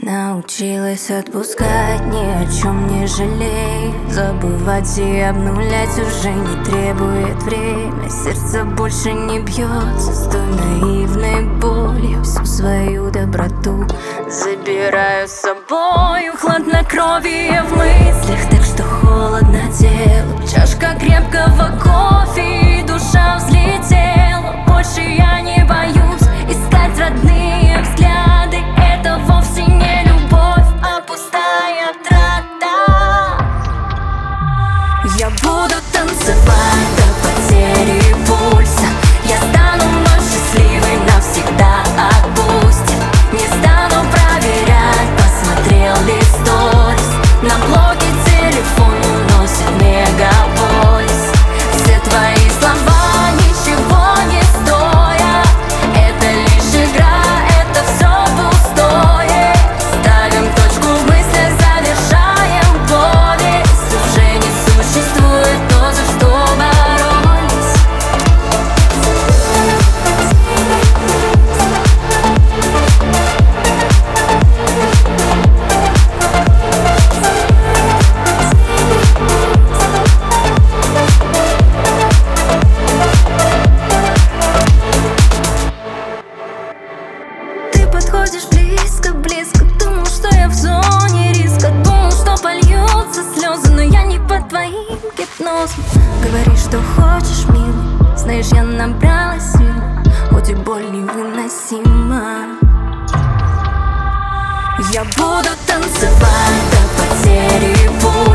Научилась отпускать, ни о чем не жалей. Забывать и обнулять уже не требует время. Сердце больше не бьется с той наивной болью. Всю свою доброту забираю с собою. Хладнокровие в мыслях, так что холодно телу. Чашка крепкого кофе и душа взлетела. Больше я не боюсь искать родные взгляды. Это вовсе не любовь, а пустая трата. Я буду танцевать до потери пульса. Я стану вновь счастливой, навсегда отпустит. Не стану проверять, посмотрел ли сторис. На блоке телефон уносит мегаполис. Все твои слова ничего не стоят. Это лишь игра, это все пустое. Ставим точку в мыслях, завершаем повесть. Уже не существует то, за что боролись. Ты подходишь близко, близко. Думал, что я в зоне риска. Думал, что польются слезы, но я не под твоим гипнозом. Говоришь, что хочешь, милый. Знаешь, я набралась сил, хоть и боль невыносима. Я буду танцевать до потери пульса.